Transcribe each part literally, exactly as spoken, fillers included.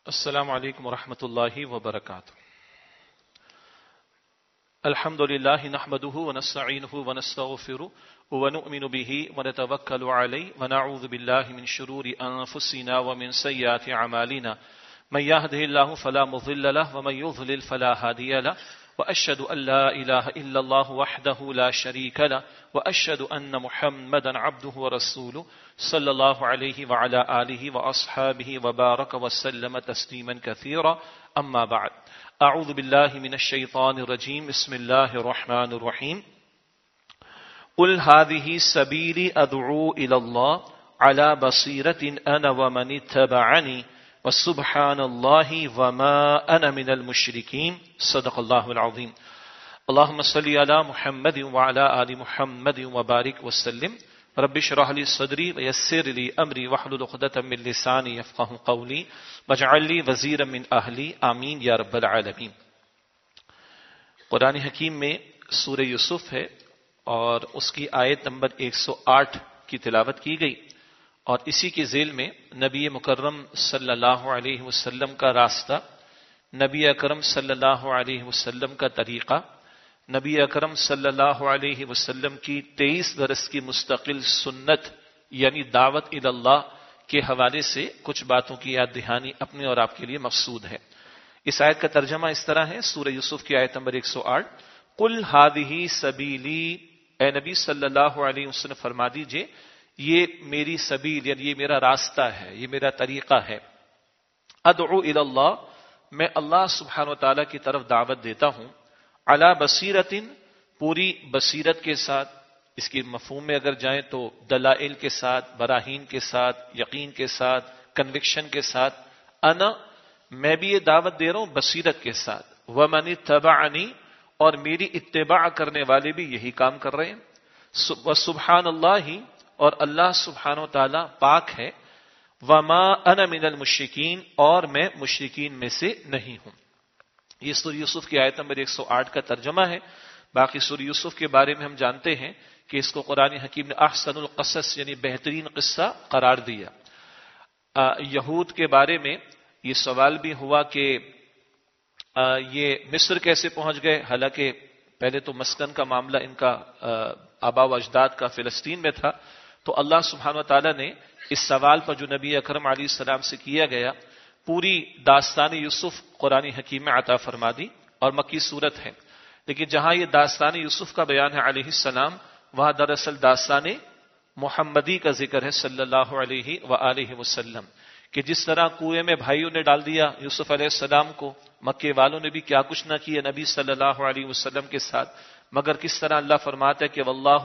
السلام علیکم ورحمۃ اللہ وبرکاتہ. الحمد للہ نحمده ونستعینه ونستغفره ونؤمن به ونتوکل علیہ ونعوذ باللہ من شرور انفسنا ومن سیئات اعمالنا من يهده الله فلا مضل له ومن يضلل فلا هادي له واشهد ان لا اله الا الله وحده لا شريك له واشهد ان محمدا عبده ورسوله صلی اللہ علیہ وعلى آلہ واصحابہ وبارک وسلم تسلیما کثیرا. اما بعد، اعوذ باللہ من الشیطان الرجیم. بسم اللہ الرحمن الرحیم. قل هذه سبیلی ادعو الى اللہ على بصیرة انا ومن اتبعنی وسبحان اللہ وما انا من المشرکین. صدق اللہ العظیم. اللہم صلی علی محمد وعلى آل محمد وبارک وسلم. رب اشرح لي صدری ويسر لي امری واحلل عقدۃ من لسانی یفقهوا قولی واجعل لي وزیرا من اہلی. آمین یا رب العالمین. قرآن حکیم میں سورہ یوسف ہے اور اس کی آیت نمبر ایک سو آٹھ کی تلاوت کی گئی، اور اسی کے ذیل میں نبی مکرم صلی اللہ علیہ وسلم کا راستہ، نبی اکرم صلی اللہ علیہ وسلم کا طریقہ، نبی اکرم صلی اللہ علیہ وسلم کی تیئیس برس کی مستقل سنت یعنی دعوت الی اللہ کے حوالے سے کچھ باتوں کی یاد دہانی اپنے اور آپ کے لیے مقصود ہے. اس آیت کا ترجمہ اس طرح ہے، سورہ یوسف کی آیت نمبر ایک سو آٹھ. قل هذه سبیلی، اے نبی صلی اللہ علیہ وسلم فرما دیجئے یہ میری سبیل یعنی یہ میرا راستہ ہے، یہ میرا طریقہ ہے. ادعو الی اللہ، میں اللہ سبحانہ و تعالیٰ کی طرف دعوت دیتا ہوں. علی بصیرتن، پوری بصیرت کے ساتھ. اس کی مفہوم میں اگر جائیں تو دلائل کے ساتھ، براہین کے ساتھ، یقین کے ساتھ، کنوکشن کے ساتھ. انا، میں بھی یہ دعوت دے رہا ہوں بصیرت کے ساتھ. ومن اتبعنی، اور میری اتباع کرنے والے بھی یہی کام کر رہے ہیں. وسبحان اللہ، اور اللہ سبحانہ و تعالی پاک ہے. وما انا من المشرکین، اور میں مشرکین میں سے نہیں ہوں. یہ سورہ یوسف کی آیت نمبر ایک سو آٹھ کا ترجمہ ہے. باقی سورہ یوسف کے بارے میں ہم جانتے ہیں کہ اس کو قرآن حکیم نے احسن القصص یعنی بہترین قصہ قرار دیا. یہود کے بارے میں یہ سوال بھی ہوا کہ یہ مصر کیسے پہنچ گئے، حالانکہ پہلے تو مسکن کا معاملہ ان کا آبا و اجداد کا فلسطین میں تھا. تو اللہ سبحانہ و تعالیٰ نے اس سوال پر جو نبی اکرم علیہ السلام سے کیا گیا پوری داستان یوسف قرآن حکیم میں عطا فرما دی، اور مکی صورت ہے. لیکن جہاں یہ داستان یوسف کا بیان ہے علیہ السلام، وہاں دراصل داستان محمدی کا ذکر ہے صلی اللہ علیہ وآلہ وسلم، کہ جس طرح کنویں میں بھائیوں نے ڈال دیا یوسف علیہ السلام کو، مکے والوں نے بھی کیا کچھ نہ کیا نبی صلی اللہ علیہ وسلم کے ساتھ، مگر کس طرح اللہ فرماتا ہے کہ واللہ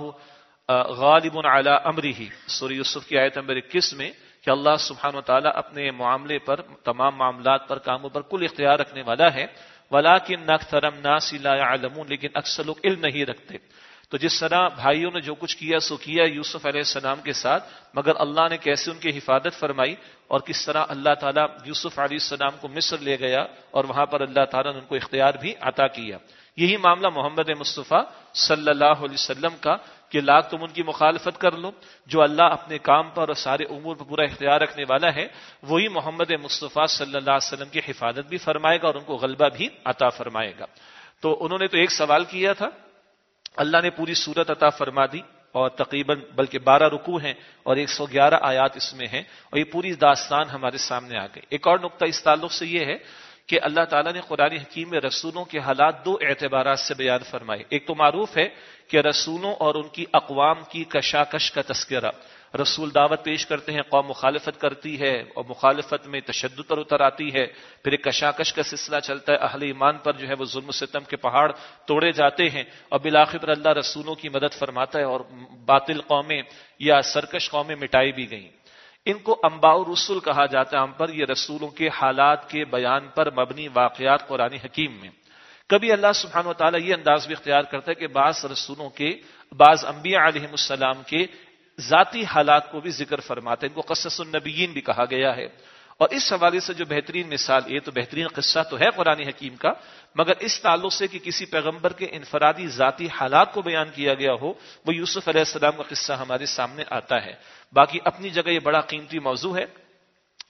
غالب علی امرہ. سورہ یوسف کی آیت نمبر اکیس میں کہ اللہ سبحانہ وتعالی اپنے معاملے پر، تمام معاملات پر، کاموں پر کل اختیار رکھنے والا ہے. ولیکن اکثر الناس لا یعلمون، لیکن اکثر لوگ علم نہیں رکھتے. تو جس طرح بھائیوں نے جو کچھ کیا سو کیا یوسف علیہ السلام کے ساتھ، مگر اللہ نے کیسے ان کی حفاظت فرمائی، اور کس طرح اللہ تعالیٰ یوسف علیہ السلام کو مصر لے گیا اور وہاں پر اللہ تعالیٰ نے ان کو اختیار بھی عطا کیا. یہی معاملہ محمد مصطفیٰ صلی اللہ علیہ وسلم کا، کہ لاکھ تم ان کی مخالفت کر لو، جو اللہ اپنے کام پر اور سارے امور پر پورا اختیار رکھنے والا ہے وہی محمد مصطفیٰ صلی اللہ علیہ وسلم کی حفاظت بھی فرمائے گا اور ان کو غلبہ بھی عطا فرمائے گا. تو انہوں نے تو ایک سوال کیا تھا، اللہ نے پوری صورت عطا فرما دی، اور تقریباً بلکہ بارہ رکوع ہیں اور ایک سو گیارہ آیات اس میں ہیں، اور یہ پوری داستان ہمارے سامنے آ گئی. ایک اور نقطہ اس تعلق سے یہ ہے کہ اللہ تعالیٰ نے قرآن حکیم میں رسولوں کے حالات دو اعتبارات سے بیان فرمائے. ایک تو معروف ہے کہ رسولوں اور ان کی اقوام کی کشاکش کا تذکرہ. رسول دعوت پیش کرتے ہیں، قوم مخالفت کرتی ہے اور مخالفت میں تشدد پر اتر آتی ہے، پھر ایک کشاکش کا سلسلہ چلتا ہے، اہل ایمان پر جو ہے وہ ظلم و ستم کے پہاڑ توڑے جاتے ہیں، اور بالآخر اللہ رسولوں کی مدد فرماتا ہے اور باطل قومیں یا سرکش قومیں مٹائی بھی گئیں. ان کو انباء رسول کہا جاتا ہے ہم پر. یہ رسولوں کے حالات کے بیان پر مبنی واقعات قرآن حکیم میں. کبھی اللہ سبحانہ و تعالیٰ یہ انداز بھی اختیار کرتا ہے کہ بعض رسولوں کے، بعض انبیاء علیہ السلام کے ذاتی حالات کو بھی ذکر فرماتے ہیں. ان کو قصص النبیین بھی کہا گیا ہے. اور اس حوالے سے جو بہترین مثال، یہ تو بہترین قصہ تو ہے قرآن حکیم کا، مگر اس تعلق سے کہ کسی پیغمبر کے انفرادی ذاتی حالات کو بیان کیا گیا ہو، وہ یوسف علیہ السلام کا قصہ ہمارے سامنے آتا ہے. باقی اپنی جگہ یہ بڑا قیمتی موضوع ہے.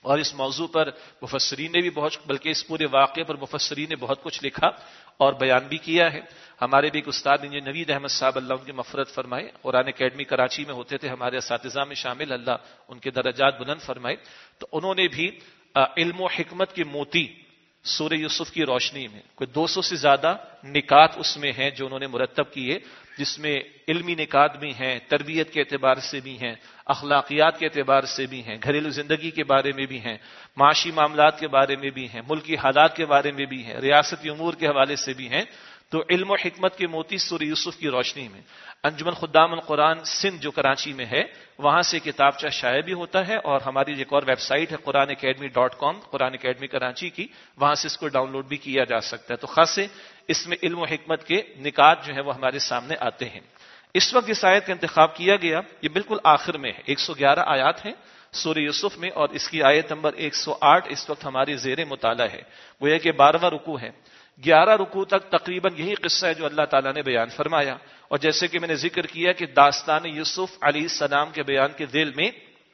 اور اس موضوع پر مفسرین نے بھی بہت، بلکہ اس پورے واقعے پر مفسرین نے بہت کچھ لکھا اور بیان بھی کیا ہے. ہمارے بھی ایک استاد انجینئر نوید احمد صاحب، اللہ ان کی مغفرت فرمائے، قرآن اکیڈمی کراچی میں ہوتے تھے، ہمارے اساتذہ میں شامل، اللہ ان کے درجات بلند فرمائے. تو انہوں نے بھی علم و حکمت کے موتی سورہ یوسف کی روشنی میں کوئی دو سو سے زیادہ نکات اس میں ہیں جو انہوں نے مرتب کیے، جس میں علمی نکات بھی ہیں، تربیت کے اعتبار سے بھی ہیں، اخلاقیات کے اعتبار سے بھی ہیں، گھریلو زندگی کے بارے میں بھی ہیں، معاشی معاملات کے بارے میں بھی ہیں، ملکی حالات کے بارے میں بھی ہیں، ریاستی امور کے حوالے سے بھی ہیں. تو علم و حکمت کے موتی سورہ یوسف کی روشنی میں انجمن خدام القرآن سندھ جو کراچی میں ہے، وہاں سے کتابچہ شائع بھی ہوتا ہے، اور ہماری ایک اور ویب سائٹ ہے Quran academy dot com, Quran academy Karachi کی، وہاں سے اس کو ڈاؤن لوڈ بھی کیا جا سکتا ہے. تو خاصے اس میں علم و حکمت کے نکات جو ہے وہ ہمارے سامنے آتے ہیں. اس وقت جس آیت کا انتخاب کیا گیا یہ بالکل آخر میں ہے، ایک سو گیارہ آیات ہیں سورہ یوسف میں، اور اس کی آیت نمبر ایک سو آٹھ اس وقت ہماری زیر مطالعہ ہے. وہ یہ کہ بارہواں رکوع ہے. گیارہ رکوع تک تقریباً یہی قصہ ہے جو اللہ تعالیٰ نے بیان فرمایا، اور جیسے کہ میں نے ذکر کیا کہ داستان یوسف علیہ السلام کے بیان کے ذیل میں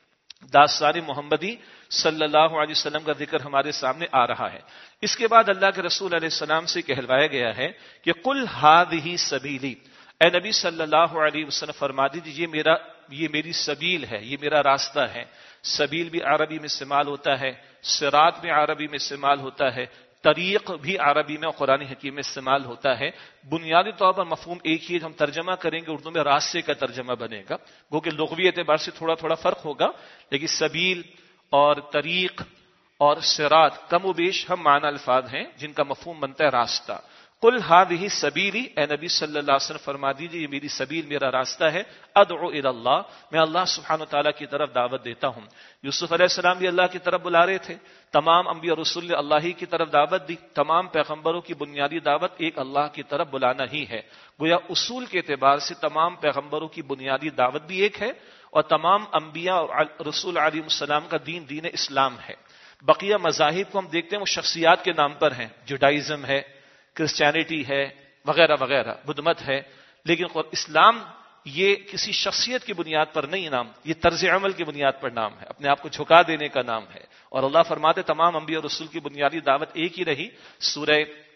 داستان محمدی صلی اللہ علیہ وسلم کا ذکر ہمارے سامنے آ رہا ہے. اس کے بعد اللہ کے رسول علیہ السلام سے کہلوایا گیا ہے کہ قل ھذہ سبیلی، اے نبی صلی اللہ علیہ وسلم فرما دیجیے یہ میرا یہ میری سبیل ہے، یہ میرا راستہ ہے. سبیل بھی عربی میں استعمال ہوتا ہے، صراط بھی عربی میں استعمال ہوتا ہے، طریق بھی عربی میں اور قرآن حکیم میں استعمال ہوتا ہے. بنیادی طور پر مفہوم ایک ہی ہے، ہم ترجمہ کریں گے اردو میں راستے کا ترجمہ بنے گا، وہ کہ لغوی اعتبار سے تھوڑا تھوڑا فرق ہوگا، لیکن سبیل اور طریق اور صراط کم و بیش ہم معنی الفاظ ہیں جن کا مفہوم بنتا ہے راستہ. قل ھذہ سبیلی، اے نبی صلی اللہ علیہ وسلم فرما دیجیے یہ میری سبیل، میرا راستہ ہے. ادعو الی اللہ، میں اللہ سبحانہ وتعالیٰ کی طرف دعوت دیتا ہوں. یوسف علیہ السلام بھی اللہ کی طرف بلا رہے تھے، تمام انبیاء اور رسول نے اللہ ہی کی طرف دعوت دی. تمام پیغمبروں کی بنیادی دعوت ایک اللہ کی طرف بلانا ہی ہے. گویا اصول کے اعتبار سے تمام پیغمبروں کی بنیادی دعوت بھی ایک ہے، اور تمام انبیاء اور رسول علیہ السلام کا دین دین اسلام ہے. بقیہ مذاہب کو ہم دیکھتے ہیں وہ شخصیات کے نام پر ہیں، جوڈائزم ہے، کرسچینٹی ہے، وغیرہ وغیرہ، بدھ مت ہے، لیکن اسلام یہ کسی شخصیت کی بنیاد پر نہیں نام، یہ طرز عمل کی بنیاد پر نام ہے، اپنے آپ کو جھکا دینے کا نام ہے. اور اللہ فرماتے تمام انبیاء اور رسول کی بنیادی دعوت ایک ہی رہی. سورہ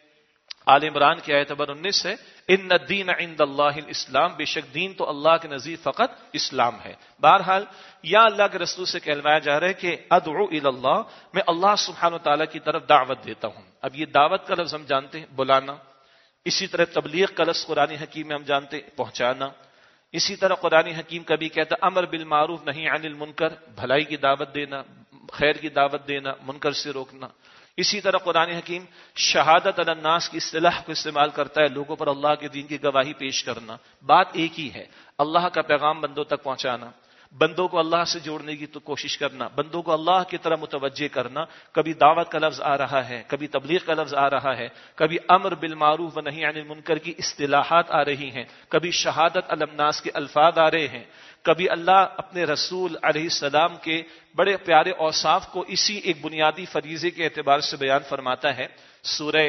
آل عمران کی آیت نمبر انیس ہے، ان الدین عند اللہ الاسلام، بے شک دین تو اللہ کے نزدیک فقط اسلام ہے. بہرحال یا اللہ کے رسول سے کہلوایا جا رہا ہے کہ ادعو الی اللہ، میں اللہ سبحانہ وتعالیٰ کی طرف دعوت دیتا ہوں. اب یہ دعوت کا لفظ ہم جانتے ہیں بلانا، اسی طرح تبلیغ کا لفظ قرآن حکیم میں ہم جانتے ہیں پہنچانا. اسی طرح قرآن حکیم کبھی کہتا امر بالمعروف نہی عن المنکر، بھلائی کی دعوت دینا، خیر کی دعوت دینا، منکر سے روکنا. اسی طرح قرآن حکیم شہادت علی الناس کی اصطلاح کو استعمال کرتا ہے، لوگوں پر اللہ کے دین کی گواہی پیش کرنا. بات ایک ہی ہے، اللہ کا پیغام بندوں تک پہنچانا، بندوں کو اللہ سے جوڑنے کی تو کوشش کرنا، بندوں کو اللہ کی طرح متوجہ کرنا. کبھی دعوت کا لفظ آ رہا ہے، کبھی تبلیغ کا لفظ آ رہا ہے، کبھی امر بالمعروف و نہی عن المنکر کی اصطلاحات آ رہی ہیں، کبھی شہادت علی الناس کے الفاظ آ رہے ہیں، کبھی اللہ اپنے رسول علیہ السلام کے بڑے پیارے اوصاف کو اسی ایک بنیادی فریضے کے اعتبار سے بیان فرماتا ہے. سورہ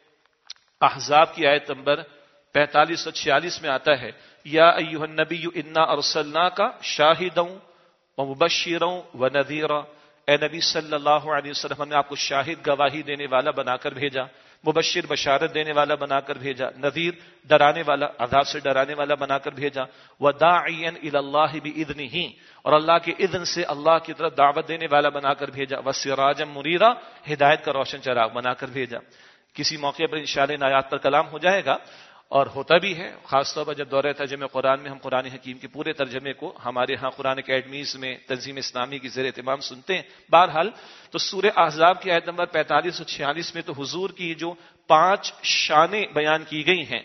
احزاب کی آیت نمبر پینتالیس اور چھیالیس میں آتا ہے، یا ایھا النبی انا ارسلناک شاہدا ومبشرا ونذیرا، اے نبی صلی اللہ علیہ وسلم نے آپ کو شاہد گواہی دینے والا بنا کر بھیجا، مبشر بشارت دینے والا بنا کر بھیجا، نذیر ڈرانے والا عذاب سے ڈرانے والا بنا کر بھیجا، وداعیا الی اللہ باذنہ، اور اللہ کے اذن سے اللہ کی طرف دعوت دینے والا بنا کر بھیجا، وسراجا منیرا، ہدایت کا روشن چراغ بنا کر بھیجا. کسی موقع پر انشاءاللہ ان آیات پر کلام ہو جائے گا، اور ہوتا بھی ہے، خاص طور پر جب دورہ ترجمہ قرآن میں ہم قرآن حکیم کے پورے ترجمے کو ہمارے ہاں قرآن اکیڈمیز میں تنظیم اسلامی کی زیر اہتمام سنتے ہیں. بہرحال تو سورہ احزاب کی آیت نمبر پینتالیس اور چھیالیس میں تو حضور کی جو پانچ شانیں بیان کی گئی ہیں،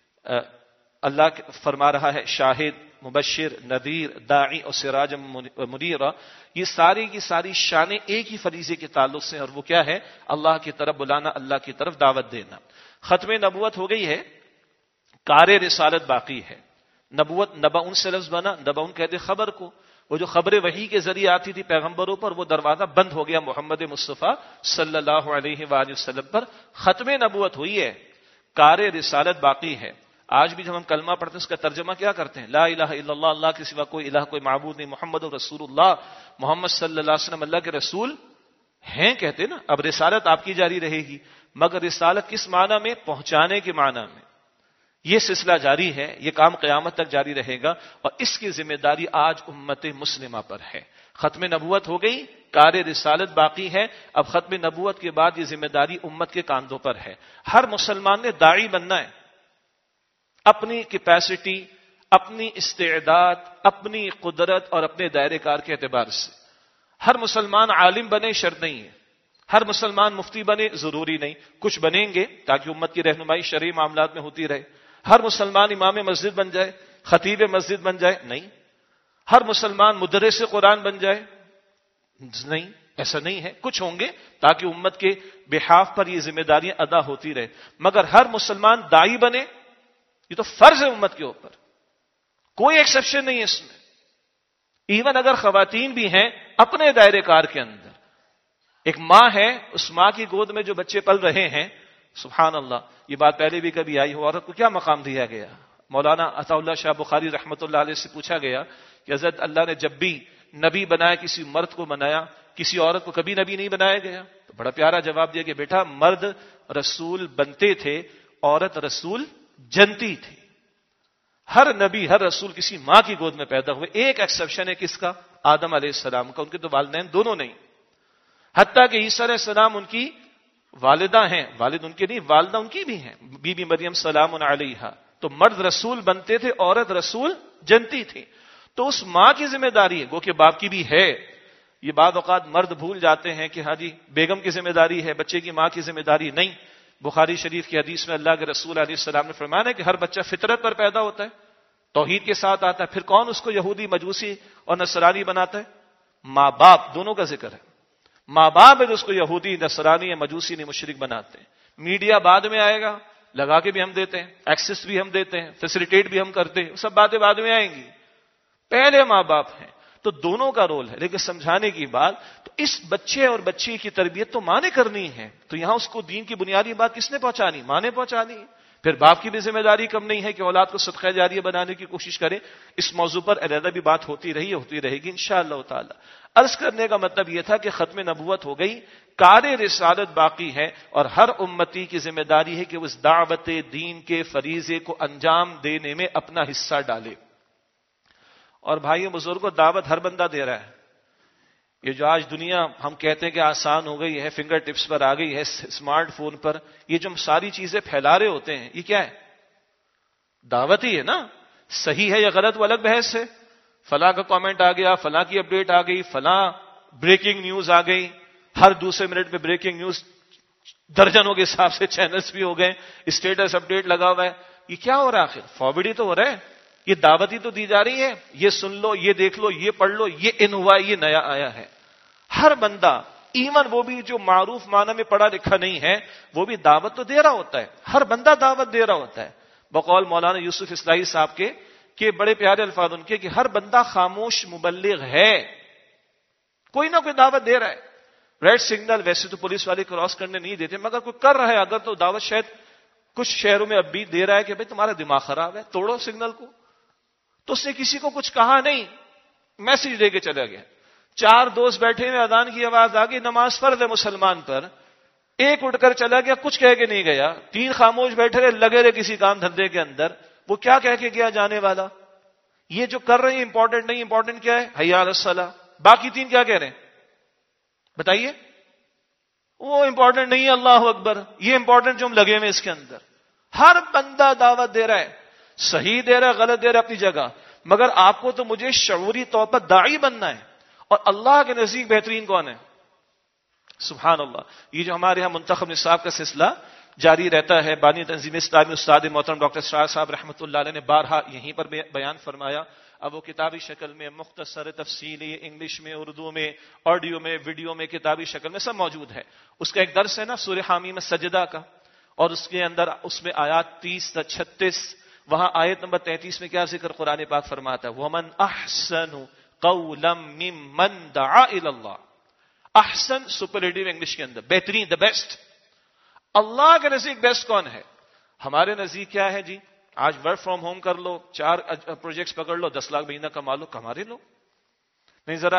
اللہ فرما رہا ہے شاہد، مبشر، نذیر، داعی اور سراج منیرا، یہ ساری کی ساری شانیں ایک ہی فریضے کے تعلق سے، اور وہ کیا ہے؟ اللہ کی طرف بلانا، اللہ کی طرف دعوت دینا. ختم نبوت ہو گئی ہے، کار رسالت باقی ہے. نبوت نبأ سے لفظ بنا، نبأ کہتے خبر کو، وہ جو خبر وحی کے ذریعے آتی تھی پیغمبروں پر، وہ دروازہ بند ہو گیا محمد مصطفیٰ صلی اللہ علیہ وآلہ وسلم پر. ختم نبوت ہوئی ہے، کار رسالت باقی ہے. آج بھی جب ہم کلمہ پڑھتے ہیں اس کا ترجمہ کیا کرتے ہیں؟ لا الہ الا اللہ، اللہ کے سوا کوئی الہ کوئی معبود نہیں، محمد رسول اللہ، محمد صلی اللہ علیہ وسلم اللہ کے رسول ہیں کہتے نا، اب رسالت آپ کی جاری رہے گی، مگر رسالت کس معنی میں؟ پہنچانے کے معنی میں. یہ سلسلہ جاری ہے، یہ کام قیامت تک جاری رہے گا، اور اس کی ذمہ داری آج امت مسلمہ پر ہے. ختم نبوت ہو گئی، کار رسالت باقی ہے. اب ختم نبوت کے بعد یہ ذمہ داری امت کے کاندھوں پر ہے. ہر مسلمان نے داعی بننا ہے، اپنی کیپیسٹی، اپنی استعداد، اپنی قدرت اور اپنے دائرے کار کے اعتبار سے. ہر مسلمان عالم بنے شرط نہیں ہے، ہر مسلمان مفتی بنے ضروری نہیں، کچھ بنیں گے تاکہ امت کی رہنمائی شرعی معاملات میں ہوتی رہے. ہر مسلمان امام مسجد بن جائے، خطیب مسجد بن جائے نہیں. ہر مسلمان مدرس قرآن بن جائے نہیں، ایسا نہیں ہے. کچھ ہوں گے تاکہ امت کے بحاف پر یہ ذمہ داریاں ادا ہوتی رہے، مگر ہر مسلمان داعی بنے یہ تو فرض ہے امت کے اوپر، کوئی ایکسیپشن نہیں ہے اس میں. ایون اگر خواتین بھی ہیں اپنے دائرے کار کے اندر، ایک ماں ہے، اس ماں کی گود میں جو بچے پل رہے ہیں، سبحان اللہ، یہ بات پہلے بھی کبھی آئی ہو، عورت کو کیا مقام دیا گیا؟ مولانا عطا اللہ شاہ بخاری رحمۃ اللہ علیہ سے پوچھا گیا کہ حضرت اللہ نے جب بھی نبی بنایا کسی مرد کو بنایا، کسی عورت کو کبھی نبی نہیں بنایا گیا؟ تو بڑا پیارا جواب دیا کہ بیٹا، مرد رسول بنتے تھے، عورت رسول جنتی تھی. ہر نبی، ہر رسول کسی ماں کی گود میں پیدا ہوئے. ایک ایکسیپشن ہے کس کا؟ آدم علیہ السلام کا. ان کے تو والدین دونوں نہیں، حتیٰ کہ عیسیٰ علیہ السلام ان کی والدہ ہیں، والد ان کے نہیں، والدہ ان کی بھی ہیں، بی بی مریم سلام علیہا. تو مرد رسول بنتے تھے، عورت رسول جنتی تھی. تو اس ماں کی ذمہ داری ہے، گو کہ باپ کی بھی ہے. یہ بعض اوقات مرد بھول جاتے ہیں کہ ہاں جی بیگم کی ذمہ داری ہے، بچے کی ماں کی ذمہ داری نہیں. بخاری شریف کی حدیث میں اللہ کے رسول علیہ السلام نے فرمایا ہے کہ ہر بچہ فطرت پر پیدا ہوتا ہے، توحید کے ساتھ آتا ہے. پھر کون اس کو یہودی، مجوسی اور نصرانی بناتا ہے؟ ماں باپ دونوں کا ذکر ہے. ماں باپ ہے جو اس کو یہودی، نصرانی یا مجوسی نہیں، مشرک بناتے ہیں. میڈیا بعد میں آئے گا، لگا کے بھی ہم دیتے ہیں، ایکسس بھی ہم دیتے ہیں، فیسیلیٹیٹ بھی ہم کرتے ہیں، سب باتیں بعد میں آئیں گی. پہلے ماں باپ ہیں، تو دونوں کا رول ہے. لیکن سمجھانے کی بات، تو اس بچے اور بچی کی تربیت تو ماں نے کرنی ہے. تو یہاں اس کو دین کی بنیادی بات کس نے پہنچانی؟ ماں نے پہنچانی. پھر باپ کی بھی ذمہ داری کم نہیں ہے کہ اولاد کو صدقہ جاریہ بنانے کی کوشش کرے. اس موضوع پر علیحدہ بھی بات ہوتی رہی ہوتی رہے گی انشاءاللہ تعالی. عرض کرنے کا مطلب یہ تھا کہ ختم نبوت ہو گئی، کار رسالت باقی ہے، اور ہر امتی کی ذمہ داری ہے کہ وہ اس دعوت دین کے فریضے کو انجام دینے میں اپنا حصہ ڈالے. اور بھائیو بزرگوں، دعوت ہر بندہ دے رہا ہے. یہ جو آج دنیا ہم کہتے ہیں کہ آسان ہو گئی ہے، فنگر ٹپس پر آ گئی ہے، اسمارٹ فون پر یہ جو ہم ساری چیزیں پھیلا رہے ہوتے ہیں، یہ کیا ہے؟ دعوت ہی ہے نا. صحیح ہے یا غلط وہ الگ بحث ہے. فلاں کا کامنٹ آ گیا، فلاں کی اپڈیٹ آ گئی، فلاں بریکنگ نیوز آ گئی، ہر دوسرے منٹ میں بریکنگ نیوز درجنوں کے حساب سے چینلز بھی ہو گئے، اسٹیٹس اپڈیٹ لگا ہوا ہے. یہ کیا ہو رہا ہے آخر؟ فارورڈ ہی تو ہو رہا ہے. یہ دعوت ہی تو دی جا رہی ہے. یہ سن لو، یہ دیکھ لو، یہ پڑھ لو، یہ ان ہوا، یہ نیا آیا ہے. ہر بندہ، ایون وہ بھی جو معروف معنی میں پڑھا لکھا نہیں ہے، وہ بھی دعوت تو دے رہا ہوتا ہے. ہر بندہ دعوت دے رہا ہوتا ہے. بقول مولانا یوسف اصلاحی صاحب کے کہ بڑے پیارے الفاظ ان کے کہ ہر بندہ خاموش مبلغ ہے، کوئی نہ کوئی دعوت دے رہا ہے. ریڈ سگنل ویسے تو پولیس والے کراس کرنے نہیں دیتے، مگر کوئی کر رہا ہے اگر تو دعوت شاید کچھ شہروں میں اب بھی دے رہا ہے کہ بھئی تمہارا دماغ خراب ہے، توڑو سگنل کو. تو اس نے کسی کو کچھ کہا نہیں، میسج دے کے چلا گیا. چار دوست بیٹھے ہوئے، اذان کی آواز آ گئی، نماز فرض ہے مسلمان پر، ایک اٹھ کر چلا گیا، کچھ کہہ کے نہیں گیا. تین خاموش بیٹھے رہے، لگے رہے کسی کام دھندے کے اندر. وہ کیا کہہ کے گیا جانے والا؟ یہ جو کر رہے ہیں امپورٹنٹ نہیں، امپورٹنٹ کیا ہے؟ حی علی الصلاۃ. باقی تین کیا کہہ رہے ہیں بتائیے؟ وہ امپورٹنٹ نہیں ہے، اللہ اکبر. یہ امپورٹنٹ جو ہم لگے ہوئے اس کے اندر. ہر بندہ دعوت دے رہا ہے، صحیح دے رہا ہے، غلط دے رہا ہے اپنی جگہ، مگر آپ کو تو مجھے شعوری طور پر داعی بننا ہے. اور اللہ کے نزدیک بہترین کون ہے؟ سبحان اللہ. یہ جو ہمارے ہاں منتخب نصاب کا سلسلہ جاری رہتا ہے، بانی تنظیم اسلامی استاد محترم ڈاکٹر اسرار صاحب رحمۃ اللہ علیہ نے بارہا یہیں پر بیان فرمایا. اب وہ کتابی شکل میں، مختصر تفصیلی، انگلش میں، اردو میں، آڈیو میں، ویڈیو میں، کتابی شکل میں سب موجود ہے. اس کا ایک درس ہے نا سورہ حامی میں سجدہ کا، اور اس کے اندر اس میں آیات تیس تا چھتیس، وہاں آیت نمبر تینتیس میں کیا ذکر قرآن پاک فرماتا ہے؟ وَمَنْ أَحْسَنُ قَوْلًا مِّمَّنْ دَعَا إِلَى اللَّهِ. احسن سپرلیٹو انگلش کے اندر بہترین، دا بیسٹ. اللہ کے نزدیک بیسٹ کون ہے؟ ہمارے نزدیک کیا ہے جی؟ آج ورک فرام ہوم کر لو، چار پروجیکٹس پکڑ لو، دس لاکھ مہینہ کما لو، کما رہے لو. نہیں ذرا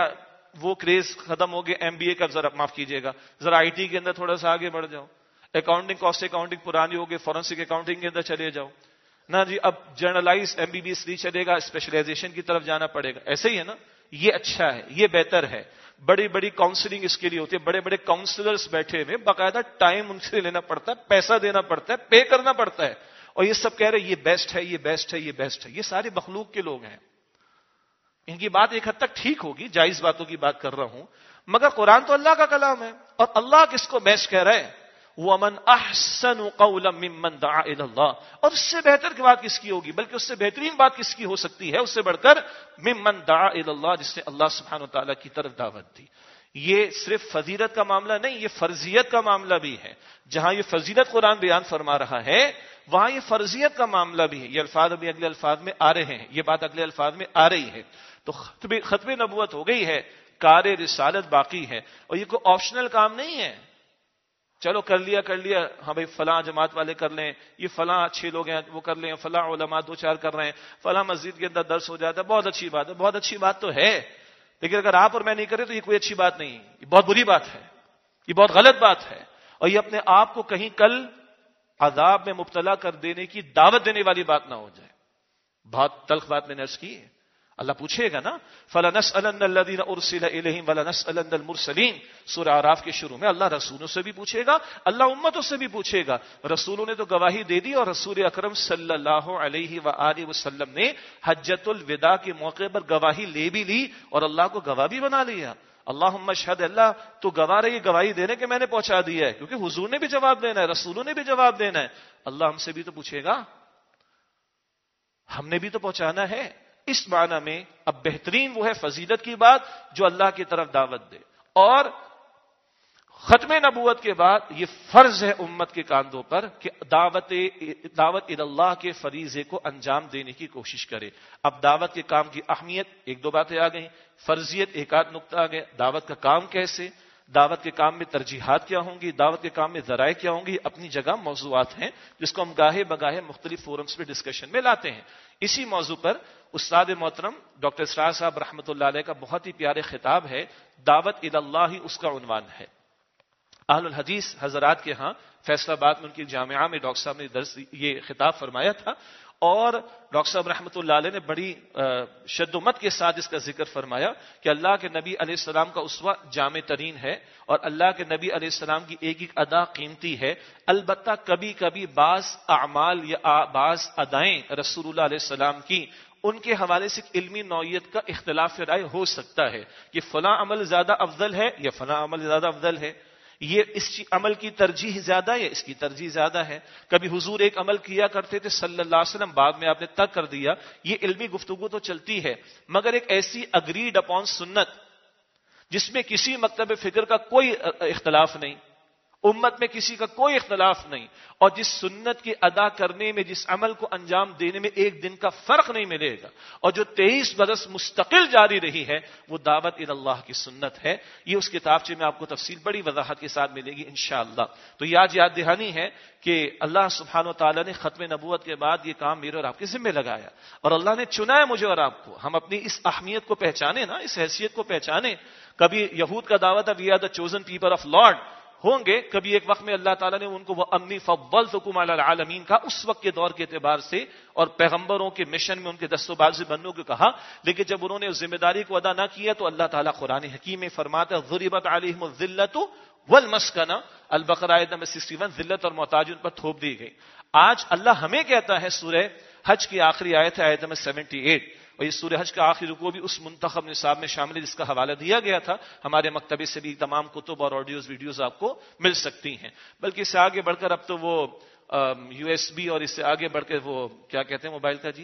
وہ کریز ختم ہو گیا ایم بی اے کا، ذرا معاف کیجیے گا، ذرا آئی ٹی کے اندر تھوڑا سا آگے بڑھ جاؤ، اکاؤنٹنگ کاسٹ اکاؤنٹنگ پرانی ہو گئی، فورنسک اکاؤنٹنگ کے اندر چلے جاؤ نا جی، اب جرنلائز ایم بی بی ایس نہیں چلے گا، اسپیشلائزیشن کی طرف جانا پڑے گا. ایسے ہی ہے نا، یہ اچھا ہے، یہ بہتر ہے. بڑی بڑی کاؤنسلنگ اس کے لیے ہوتی ہے، بڑے بڑے کاؤنسلرز بیٹھے ہوئے، باقاعدہ ٹائم ان سے لینا پڑتا ہے، پیسہ دینا پڑتا ہے، پے کرنا پڑتا ہے، اور یہ سب کہہ رہے یہ بیسٹ ہے، یہ بیسٹ ہے، یہ بیسٹ ہے. یہ سارے مخلوق کے لوگ ہیں. ان کی بات ایک حد تک ٹھیک ہوگی، جائز باتوں کی بات کر رہا ہوں، مگر قرآن تو اللہ کا کلام ہے، اور اللہ کس کو بیسٹ کہہ رہا ہے؟ وَمَنْ أَحْسَنُ قَوْلًا مِّمَّنْ دَعَا إِلَى اللَّهِ. اور اس سے بہتر کی بات کس کی ہوگی؟ بلکہ اس سے بہترین بات کس کی ہو سکتی ہے اس سے بڑھ کر؟ مِّمَّنْ دَعَا إِلَى اللَّهِ، جس نے اللہ سبحانہ وتعالی کی طرف دعوت دی. یہ صرف فضیلت کا معاملہ نہیں، یہ فرضیت کا معاملہ بھی ہے. جہاں یہ فضیلت قرآن بیان فرما رہا ہے، وہاں یہ فرضیت کا معاملہ بھی ہے. یہ الفاظ ابھی اگلے الفاظ میں آ رہے ہیں، یہ بات اگلے الفاظ میں آ رہی ہے. تو ختم ختم نبوت ہو گئی ہے، کار رسالت باقی ہے، اور یہ کوئی آپشنل کام نہیں ہے. چلو کر لیا کر لیا ہاں بھائی، فلاں جماعت والے کر لیں، یہ فلاں اچھے لوگ ہیں وہ کر لیں، فلاں علماء دو چار کر رہے ہیں، فلاں مسجد کے اندر درس ہو جاتا ہے، بہت اچھی بات ہے، بہت اچھی بات تو ہے، لیکن اگر آپ اور میں نہیں کریں تو یہ کوئی اچھی بات نہیں، یہ بہت بری بات ہے، یہ بہت غلط بات ہے، اور یہ اپنے آپ کو کہیں کل عذاب میں مبتلا کر دینے کی دعوت دینے والی بات نہ ہو جائے. بہت تلخ بات میں نے عرض کی ہے. اللہ پوچھے گا نا، فَلَنَسْأَلَنَّ الَّذِينَ أُرْسِلَ إِلَيْهِمْ وَلَنَسْأَلَنَّ الْمُرْسَلِينَ. سورہ اعراف کے شروع میں اللہ رسولوں سے بھی پوچھے گا، اللہ امتوں سے بھی پوچھے گا. رسولوں نے تو گواہی دے دی، اور رسول اکرم صلی اللہ علیہ وآلہ وسلم نے حجۃ الوداع کے موقع پر گواہی لے بھی لی اور اللہ کو گواہ بھی بنا لیا. اللہم اشہد، اللہ تو گواہ رہی گواہی دینے کے میں نے پہنچا دیا ہے، کیونکہ حضور نے بھی جواب دینا ہے، رسولوں نے بھی جواب دینا ہے. اللہ ہم سے بھی تو پوچھے گا، ہم نے بھی تو پہنچانا ہے. اس معنی میں اب بہترین وہ ہے فضیلت کی بات جو اللہ کی طرف دعوت دے، اور ختم نبوت کے بعد یہ فرض ہے امت کے کاندھوں پر کہ دعوت دعوت اللہ کے فریضے کو انجام دینے کی کوشش کرے. اب دعوت کے کام کی اہمیت، ایک دو باتیں آ گئیں، فرضیت ایک آدھ نقطہ آ گیا، دعوت کا کام کیسے، دعوت کے کام میں ترجیحات کیا ہوں گی، دعوت کے کام میں ذرائع کیا ہوں گی، اپنی جگہ موضوعات ہیں جس کو ہم گاہے بگاہے مختلف فورمز پہ ڈسکشن میں لاتے ہیں. اسی موضوع پر استاد محترم ڈاکٹر اسرار صاحب رحمۃ اللہ علیہ کا بہت ہی پیارے خطاب ہے، دعوت اللہ، اس کا عنوان ہے. اہل الحدیث حضرات کے ہاں فیصلہ آباد میں ان کی جامعہ میں ڈاکٹر صاحب نے درس یہ خطاب فرمایا تھا، اور ڈاکٹر صاحب رحمۃ اللہ علیہ نے بڑی شد و مت کے ساتھ اس کا ذکر فرمایا کہ اللہ کے نبی علیہ السلام کا اسوہ جامع ترین ہے، اور اللہ کے نبی علیہ السلام کی ایک ایک ادا قیمتی ہے. البتہ کبھی کبھی بعض اعمال یا بعض ادائیں رسول اللہ علیہ السلام کی، ان کے حوالے سے علمی نوعیت کا اختلاف رائے ہو سکتا ہے کہ فلاں عمل زیادہ افضل ہے یا فلاں عمل زیادہ افضل ہے، یہ اس عمل کی ترجیح زیادہ ہے، اس کی ترجیح زیادہ ہے. کبھی حضور ایک عمل کیا کرتے تھے صلی اللہ علیہ وسلم، بعد میں آپ نے ترک کر دیا، یہ علمی گفتگو تو چلتی ہے، مگر ایک ایسی اگریڈ اپون سنت جس میں کسی مکتب فکر کا کوئی اختلاف نہیں، امت میں کسی کا کوئی اختلاف نہیں، اور جس سنت کی ادا کرنے میں، جس عمل کو انجام دینے میں ایک دن کا فرق نہیں ملے گا، اور جو تیئیس برس مستقل جاری رہی ہے، وہ دعوت اللہ کی سنت ہے. یہ اس کتابچے میں آپ کو تفصیل بڑی وضاحت کے ساتھ ملے گی انشاءاللہ. تو یہ آج یاد دہانی ہے کہ اللہ سبحانہ و تعالیٰ نے ختم نبوت کے بعد یہ کام میرے اور آپ کے ذمہ لگایا، اور اللہ نے چنا ہے مجھے اور آپ کو. ہم اپنی اس اہمیت کو پہچانے نا، اس حیثیت کو پہچانے. کبھی یہود کا دعویٰ تھا we are the chosen people of Lord, ہوں گے کبھی ایک وقت میں اللہ تعالیٰ نے ان کو وہ انی فضلتکم علی العالمین کا اس وقت کے دور کے اعتبار سے اور پیغمبروں کے مشن میں ان کے دست و بازو بننے کو کہا، لیکن جب انہوں نے اس ذمہ داری کو ادا نہ کیا تو اللہ تعالیٰ قرآن حکیم میں فرماتا ہے ضربت علیہم الذلۃ والمسکنہ، البقرہ آیت نمبر اکسٹھ، ذلت اور محتاجی ان پر تھوپ دی گئی. آج اللہ ہمیں کہتا ہے، سورہ حج کی آخری آیت ہے آیت نمبر اٹھہتر، اور یہ سورہ حج کا آخری رکوع بھی اس منتخب نصاب میں شامل ہے جس کا حوالہ دیا گیا تھا. ہمارے مکتبے سے بھی تمام کتب اور آڈیوز ویڈیوز آپ کو مل سکتی ہیں. بلکہ اس سے آگے بڑھ کر اب تو وہ یو ایس بی اور اس سے آگے بڑھ کر وہ کیا کہتے ہیں موبائل کا جی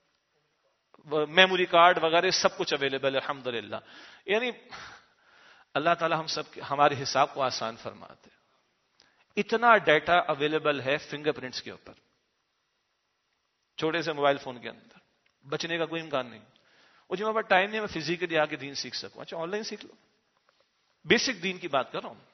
میموری کارڈ وغیرہ سب کچھ اویلیبل ہے الحمدللہ. یعنی اللہ تعالی ہم سب ہمارے حساب کو آسان فرماتے. اتنا ڈیٹا اویلیبل ہے فنگر پرنٹس کے اوپر، چھوٹے سے موبائل فون کے اندر، بچنے کا کوئی امکان نہیں. وہ جو ہمارے ٹائم نہیں میں فزیکلی آ کے دین سیکھ سکوں، اچھا آن لائن سیکھ لو. بیسک دین کی بات کر رہا ہوں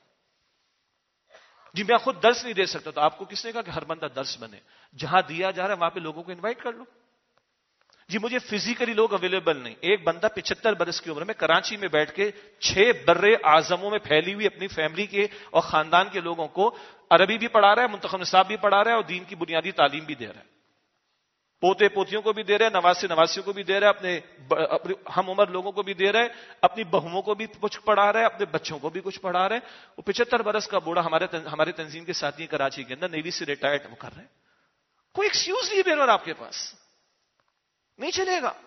جی. میں خود درس نہیں دے سکتا تو آپ کو کس نے کہا کہ ہر بندہ درس بنے؟ جہاں دیا جا رہا ہے وہاں پہ لوگوں کو انوائٹ کر لو. جی مجھے فزیکلی لوگ اویلیبل نہیں. ایک بندہ پچہتر برس کی عمر میں کراچی میں بیٹھ کے چھ بر اعظموں میں پھیلی ہوئی اپنی فیملی کے اور خاندان کے لوگوں کو عربی بھی پڑھا رہا ہے, منتخب نصاب بھی پڑھا رہا ہے اور دین کی بنیادی تعلیم بھی دے رہا ہے. پوتے پوتیوں کو بھی دے رہا ہے, نواسے نواسیوں کو بھی دے رہا ہے, اپنے اپنے ہم عمر لوگوں کو بھی دے رہا ہے, اپنی بہوؤں کو بھی کچھ پڑھا رہا ہے, اپنے بچوں کو بھی کچھ پڑھا رہا ہے. وہ پچہتر برس کا بوڑھا ہمارے ہمارے تنظیم کے ساتھی کراچی کے اندر نیوی سے ریٹائرڈ وہ کر رہے ہیں. کوئی ایکسکیوز نہیں ہے آپ کے پاس, نہیں چلے گا.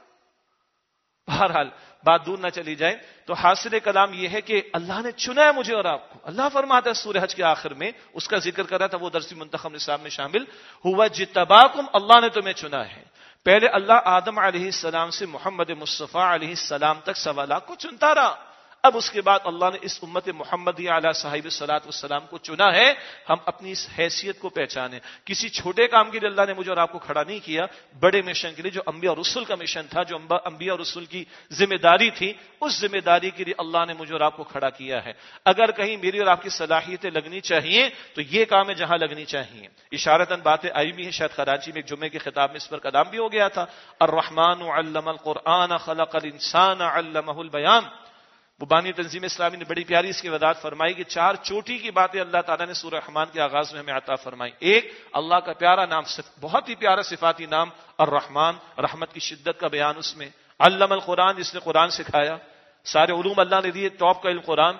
بہرحال بات دور نہ چلی جائے تو حاصل کلام یہ ہے کہ اللہ نے چنا ہے مجھے اور آپ کو. اللہ فرماتا ہے سورہ حج کے آخر میں, اس کا ذکر کر رہا تھا, وہ درسی منتخب نصاب میں شامل ہوا جتباکم, اللہ نے تمہیں چنا ہے. پہلے اللہ آدم علیہ السلام سے محمد مصطفیٰ علیہ السلام تک سوالات کو چنتا رہا. اب اس کے بعد اللہ نے اس امت محمدی علی صاحب الصلاۃ والسلام کو چنا ہے. ہم اپنی اس حیثیت کو پہچانیں. کسی چھوٹے کام کے لیے اللہ نے مجھے اور آپ کو کھڑا نہیں کیا, بڑے مشن کے لیے جو انبیاء اور رسول کا مشن تھا, جو انبیاء اور رسول کی ذمہ داری تھی, اس ذمہ داری کے لیے اللہ نے مجھے اور آپ کو کھڑا کیا ہے. اگر کہیں میری اور آپ کی صلاحیتیں لگنی چاہیے تو یہ کام ہے جہاں لگنی چاہیے. اشارتاً باتیں آئی بھی ہیں, شاید کراچی میں ایک جمعے کے خطاب میں اس پر کلام بھی ہو گیا تھا. الرحمن علم القرآن خلق الانسان علمہ البیان. وہ بانی تنظیم اسلامی نے بڑی پیاری اس کی وضاحت فرمائی کہ چار چوٹی کی باتیں اللہ تعالیٰ نے سورہ رحمان کے آغاز میں ہمیں عطا فرمائی. ایک, اللہ کا پیارا نام, بہت ہی پیارا صفاتی نام الرحمن, رحمت کی شدت کا بیان اس میں. علم القرآن, جس نے قرآن سکھایا. سارے علوم اللہ نے دیے, ٹاپ کا علم قرآن.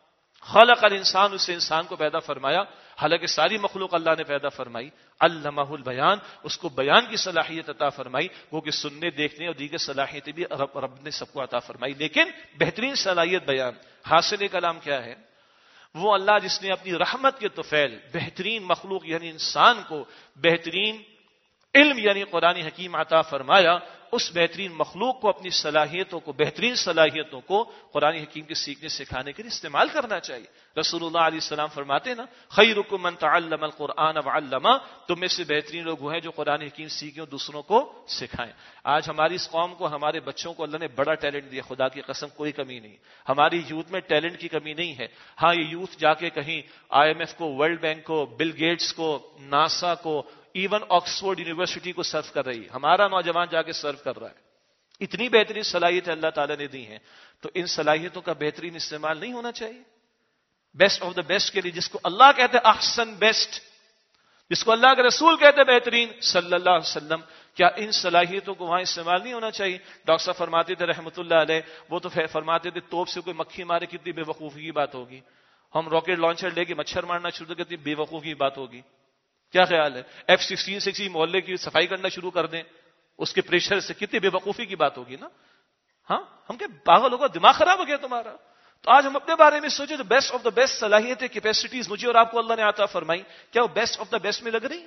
خلق الانسان, اس سے انسان کو پیدا فرمایا, حالانکہ ساری مخلوق اللہ نے پیدا فرمائی. علمہ البیان, اس کو بیان کی صلاحیت عطا فرمائی, وہ کہ سننے دیکھنے اور دیگر صلاحیتیں بھی رب, رب نے سب کو عطا فرمائی. لیکن بہترین صلاحیت بیان. حاصل کلام کیا ہے؟ وہ اللہ جس نے اپنی رحمت کے طفیل بہترین مخلوق یعنی انسان کو بہترین علم یعنی قرآن حکیم عطا فرمایا. اس بہترین مخلوق کو اپنی صلاحیتوں کو, بہترین صلاحیتوں کو قرآن حکیم کے سیکھنے سکھانے کے لیے استعمال کرنا چاہیے. رسول اللہ علیہ السلام فرماتے نا, خیرکم من تعلم القرآن وعلمہ, تم میں سے بہترین لوگ وہ ہیں جو قرآن حکیم سیکھیں اور دوسروں کو سکھائیں. آج ہماری اس قوم کو, ہمارے بچوں کو اللہ نے بڑا ٹیلنٹ دیا, خدا کی قسم کوئی کمی نہیں. ہماری یوتھ میں ٹیلنٹ کی کمی نہیں ہے. ہاں یہ یوتھ جا کے کہیں آئی ایم ایف کو, ورلڈ بینک کو, بل گیٹس کو, ناسا کو, ایون آکسفورڈ یونیورسٹی کو سرو کر رہی ہے. ہمارا نوجوان جا کے سرو کر رہا ہے. اتنی بہترین صلاحیتیں اللہ تعالیٰ نے دی ہیں, تو ان صلاحیتوں کا بہترین استعمال نہیں ہونا چاہیے؟ بیسٹ آف دا بیسٹ کے لیے, جس کو اللہ کہتے ہیں احسن بیسٹ, جس کو اللہ کے رسول کہتے ہیں بہترین صلی اللہ علیہ وسلم, کیا ان صلاحیتوں کو وہاں استعمال نہیں ہونا چاہیے؟ ڈاکٹر صاحب فرماتے تھے رحمۃ اللہ علیہ, وہ تو فرماتے تھے توپ سے کوئی مکھی مارے کتنی بے وقوفی کی بات ہوگی, ہم راکٹ لانچر لے کے مچھر مارنا شروع کر, کتنی بے وقوفی کی بات ہوگی. کیا خیال ہے؟ ایف سکسٹین سے کسی محلے کی صفائی کرنا شروع کر دیں, اس کے پریشر سے کتنی بے وقوفی کی بات ہوگی نا. ہاں ہم کیا پاگل ہوگا, دماغ خراب ہو گیا تمہارا؟ تو آج ہم اپنے بارے میں سوچیں تو بیسٹ آف دا بیسٹ صلاحیتیں, کیپیسٹیز مجھے اور آپ کو اللہ نے عطا فرمائی, کیا وہ بیسٹ آف دا بیسٹ میں لگ رہی؟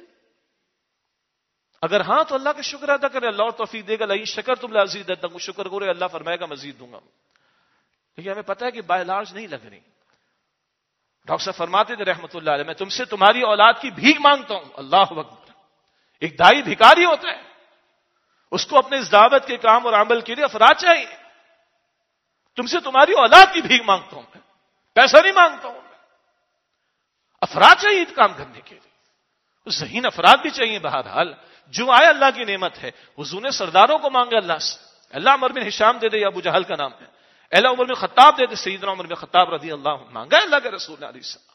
اگر ہاں تو اللہ کا شکر ادا کرے, اللہ اور توفیق دے گا. لئن شکرتم لازیدنکم, شکر کرو اللہ فرمائے گا مزید دوں گا. لیکن ہمیں پتہ ہے کہ بائی لارج نہیں لگ رہی. ڈاکٹر صاحب فرماتے تھے رحمۃ اللہ علیہ, میں تم سے تمہاری اولاد کی بھیک مانگتا ہوں. اللہ اکبر. ایک دائی بھکاری ہوتا ہے, اس کو اپنے اس دعوت کے کام اور عمل کے لیے افراد چاہیے. تم سے تمہاری اولاد کی بھیک مانگتا ہوں, میں پیسہ نہیں مانگتا ہوں, میں افراد چاہیے کام کرنے کے لیے. ذہین افراد بھی چاہیے. بہرحال جو آئے اللہ کی نعمت ہے. حضور نے سرداروں کو مانگا اللہ سے, اللہ عمر بن ہشام دے دے, یا ابو جہل کا نام ہے, اللہ عمر بن خطاب دے دے, سیدنا عمر بن خطاب رضی اللہ عنہ مانگا اللہ کے رسول علیہ السلام.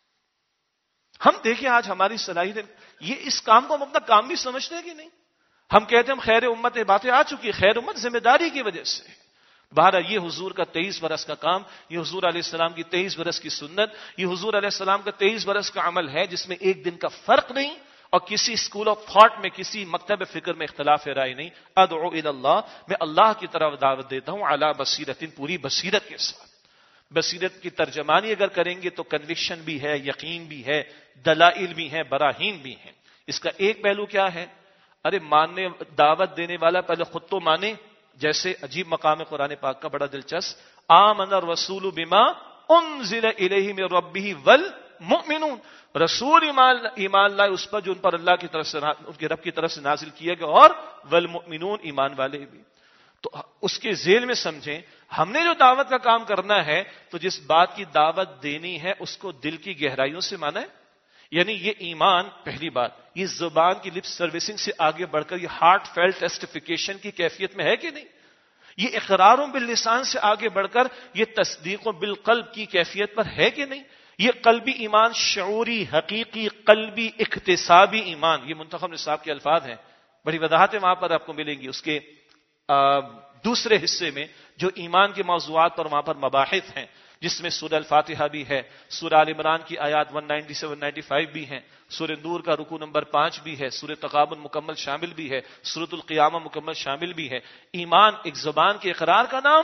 ہم دیکھیں آج ہماری صلاحیت, یہ اس کام کو ہم اپنا کام بھی سمجھتے ہیں کہ نہیں؟ ہم کہتے ہیں ہم خیر امت, باتیں آ چکی ہے, خیر امت ذمہ داری کی وجہ سے. بہرحال یہ حضور کا تیئیس برس کا کام, یہ حضور علیہ السلام کی تیئیس برس کی سنت, یہ حضور علیہ السلام کا تیئیس برس کا عمل ہے, جس میں ایک دن کا فرق نہیں اور کسی اسکول آف تھاٹ میں, کسی مکتب فکر میں اختلاف رائے نہیں. ادعو الی اللہ, میں اللہ کی طرف دعوت دیتا ہوں, علی بصیرت, پوری بصیرت کے ساتھ. بصیرت کی ترجمانی اگر کریں گے تو کنوکشن بھی ہے, یقین بھی ہے, دلائل بھی ہیں, براہین بھی ہیں. اس کا ایک پہلو کیا ہے؟ ارے ماننے, دعوت دینے والا پہلے خود تو مانے. جیسے عجیب مقام قرآن پاک کا, بڑا دلچسپ, آمن الرسول بما انزل الیہ من ربہ والمؤمنون, رسول ایمان ایمان لائے اس پر جو ان پر اللہ کی طرف سے, ان کے رب کی طرف سے نازل کیا گیا, اور والمؤمنون, ایمان والے بھی. تو اس کے ذیل میں سمجھیں, ہم نے جو دعوت کا کام کرنا ہے تو جس بات کی دعوت دینی ہے اس کو دل کی گہرائیوں سے مانا ہے. یعنی یہ ایمان، پہلی بات، یہ زبان کی لپ سروسنگ سے آگے بڑھ کر یہ ہارٹ فیلٹ ٹیسٹیفیکیشن کی کیفیت میں ہے کہ نہیں؟ یہ اقرار باللسان سے آگے بڑھ کر یہ تصدیق بالقلب کی کیفیت پر ہے کہ نہیں؟ یہ قلبی ایمان، شعوری، حقیقی، قلبی، اکتسابی ایمان، یہ منتخب نصاب کے الفاظ ہیں، بڑی وضاحتیں وہاں پر آپ کو ملیں گی۔ اس کے دوسرے حصے میں جو ایمان کے موضوعات پر وہاں پر مباحث ہیں، جس میں سورہ الفاتحہ بھی ہے، سورہ آل عمران کی آیات ایک سو ننانوے سے ایک سو پچانوے بھی ہیں، سورہ نور کا رکوع نمبر پانچ بھی ہے، سورہ تغابن مکمل شامل بھی ہے، سورۃ القیامہ مکمل شامل بھی ہے۔ ایمان ایک زبان کے اقرار کا نام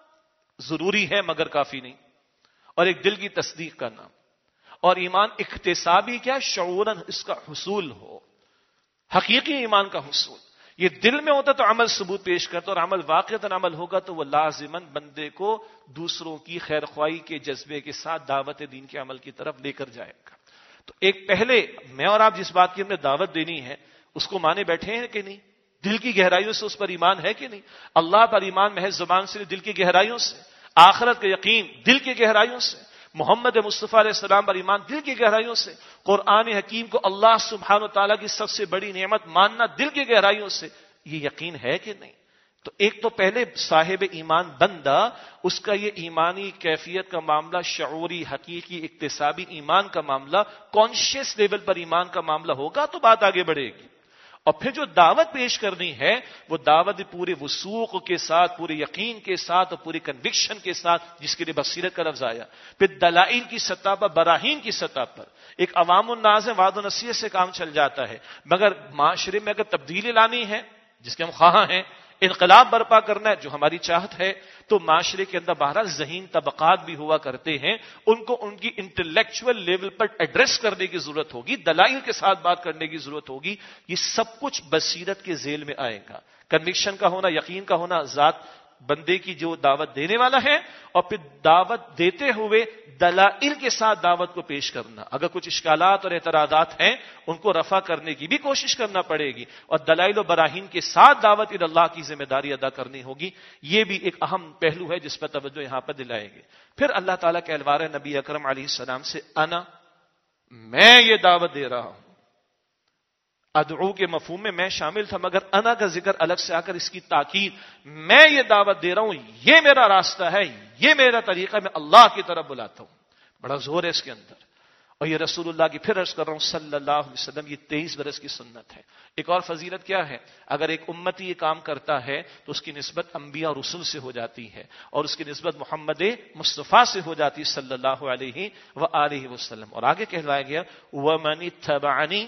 ضروری ہے مگر کافی نہیں، اور ایک دل کی تصدیق کا نام، اور ایمان اکتسابی کیا، شعوراً اس کا حصول ہو، حقیقی ایمان کا حصول۔ یہ دل میں ہوتا تو عمل ثبوت پیش کرتا، اور عمل واقعتاً عمل ہوگا تو وہ لازماً بندے کو دوسروں کی خیر خواہی کے جذبے کے ساتھ دعوت دین کے عمل کی طرف لے کر جائے گا۔ تو ایک پہلے میں اور آپ جس بات کی ہم نے دعوت دینی ہے اس کو مانے بیٹھے ہیں کہ نہیں؟ دل کی گہرائیوں سے اس پر ایمان ہے کہ نہیں؟ اللہ پر ایمان محض زبان سے، دل کی گہرائیوں سے، آخرت کا یقین دل کی گہرائیوں سے، محمد مصطفیٰ علیہ السلام پر ایمان دل کی گہرائیوں سے، قرآن حکیم کو اللہ سبحانہ وتعالیٰ کی سب سے بڑی نعمت ماننا دل کی گہرائیوں سے، یہ یقین ہے کہ نہیں؟ تو ایک تو پہلے صاحب ایمان بندہ، اس کا یہ ایمانی کیفیت کا معاملہ، شعوری، حقیقی، اکتسابی ایمان کا معاملہ، کانشیس لیول پر ایمان کا معاملہ ہوگا تو بات آگے بڑھے گی۔ اور پھر جو دعوت پیش کرنی ہے وہ دعوت پورے وثوق کے ساتھ، پورے یقین کے ساتھ اور پوری کنوکشن کے ساتھ، جس کے لیے بصیرت کا لفظ آیا، پھر دلائل کی سطح پر، براہین کی سطح پر۔ ایک عوام الناس ہے، وعد و نصیحت سے کام چل جاتا ہے، مگر معاشرے میں اگر تبدیلی لانی ہے، جس کے ہم خواہاں ہیں، انقلاب برپا کرنا ہے جو ہماری چاہت ہے، تو معاشرے کے اندر بہرحال ذہین طبقات بھی ہوا کرتے ہیں، ان کو ان کی انٹلیکچوئل لیول پر ایڈریس کرنے کی ضرورت ہوگی، دلائل کے ساتھ بات کرنے کی ضرورت ہوگی۔ یہ سب کچھ بصیرت کے ذیل میں آئے گا، کنوکشن کا ہونا، یقین کا ہونا، ذات بندے کی جو دعوت دینے والا ہے، اور پھر دعوت دیتے ہوئے دلائل کے ساتھ دعوت کو پیش کرنا۔ اگر کچھ اشکالات اور اعتراضات ہیں ان کو رفع کرنے کی بھی کوشش کرنا پڑے گی، اور دلائل و براہین کے ساتھ دعوت الی اللہ کی ذمہ داری ادا کرنی ہوگی۔ یہ بھی ایک اہم پہلو ہے جس پر توجہ یہاں پر دلائے گی۔ پھر اللہ تعالیٰ کے الوار نبی اکرم علیہ السلام سے، انا، میں یہ دعوت دے رہا ہوں۔ ادعو کے مفہوم میں میں شامل تھا، مگر انا کا ذکر الگ سے آ کر اس کی تاکید، میں یہ دعوت دے رہا ہوں، یہ میرا راستہ ہے، یہ میرا طریقہ ہے، میں اللہ کی طرف بلاتا ہوں۔ بڑا زور ہے اس کے اندر، اور یہ رسول اللہ کی، پھر عرض کر رہا ہوں صلی اللہ علیہ وسلم، یہ تیئیس برس کی سنت ہے۔ ایک اور فضیلت کیا ہے، اگر ایک امتی یہ کام کرتا ہے تو اس کی نسبت انبیاء اور رسل سے ہو جاتی ہے، اور اس کی نسبت محمد مصطفیٰ سے ہو جاتی ہے صلی اللہ علیہ وآلہ وسلم۔ اور آگے کہلایا گیا وَمَنِ اتَّبَعَنِي،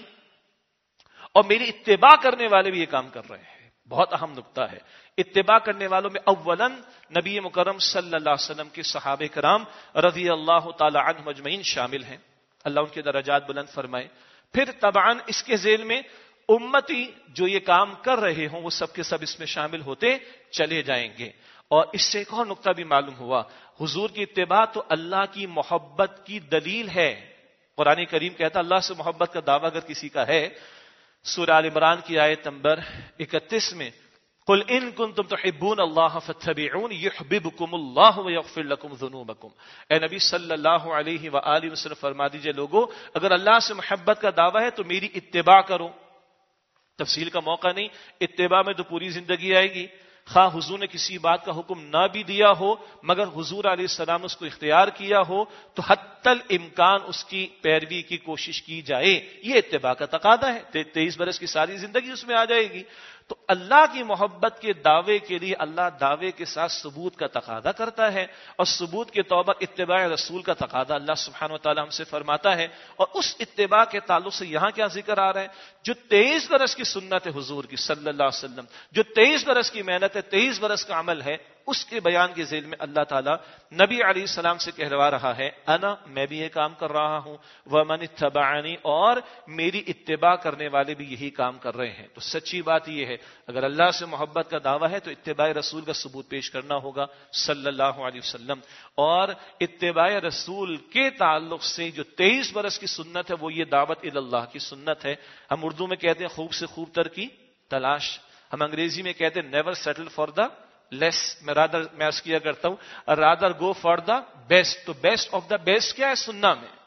اور میری اتباع کرنے والے بھی یہ کام کر رہے ہیں۔ بہت اہم نقطہ ہے، اتباع کرنے والوں میں اولاً نبی مکرم صلی اللہ علیہ وسلم کے صحابہ کرام رضی اللہ تعالی عنہم اجمعین شامل ہیں، اللہ ان کے درجات بلند فرمائے۔ پھر طبعاً اس کے ذیل میں امتی جو یہ کام کر رہے ہوں وہ سب کے سب اس میں شامل ہوتے چلے جائیں گے۔ اور اس سے ایک اور نقطہ بھی معلوم ہوا، حضور کی اتباع تو اللہ کی محبت کی دلیل ہے۔ قرآن کریم کہتا اللہ سے محبت کا دعویٰ اگر کسی کا ہے، سورہ آل عمران کی آیت نمبر اکتیس میں، قل ان کنتم تحبون اللہ فاتبعون یحببکم اللہ ویغفر لکم ذنوبکم، اے نبی صلی اللہ علیہ وآلہ وسلم فرما دیجئے لوگو اگر اللہ سے محبت کا دعویٰ ہے تو میری اتباع کرو۔ تفصیل کا موقع نہیں، اتباع میں تو پوری زندگی آئے گی، خواہ حضور نے کسی بات کا حکم نہ بھی دیا ہو مگر حضور علیہ السلام نے اس کو اختیار کیا ہو تو حتی الامکان اس کی پیروی کی کوشش کی جائے، یہ اتباع کا تقاضا ہے۔ تیئیس برس کی ساری زندگی اس میں آ جائے گی۔ تو اللہ کی محبت کے دعوے کے لیے اللہ دعوے کے ساتھ ثبوت کا تقاضا کرتا ہے، اور ثبوت کے طور پر اتباع رسول کا تقاضا اللہ سبحانہ و تعالیٰ ہم سے فرماتا ہے۔ اور اس اتباع کے تعلق سے یہاں کیا ذکر آ رہا ہے، جو تیئیس برس کی سنت ہے حضور کی صلی اللہ علیہ وسلم، جو تیئیس برس کی محنت ہے، تیئیس برس کا عمل ہے، اس کے بیان کے ذیل میں اللہ تعالیٰ نبی علیہ السلام سے کہلوا رہا ہے، انا، میں بھی یہ کام کر رہا ہوں، ومن اتبعنی، اور میری اتباع کرنے والے بھی یہی کام کر رہے ہیں۔ تو سچی بات یہ ہے، اگر اللہ سے محبت کا دعویٰ ہے تو اتباع رسول کا ثبوت پیش کرنا ہوگا صلی اللہ علیہ وسلم۔ اور اتباع رسول کے تعلق سے جو تیئیس برس کی سنت ہے وہ یہ دعوت الی اللہ کی سنت ہے۔ ہم اردو میں کہتے ہیں خوب سے خوب تر کی تلاش، ہم انگریزی میں کہتے ہیں never settle for the less, میں رادر میں عرض کیا کرتا ہوں rather go for the best. تو بیسٹ آف دا بیسٹ کیا ہے؟ سننا میں،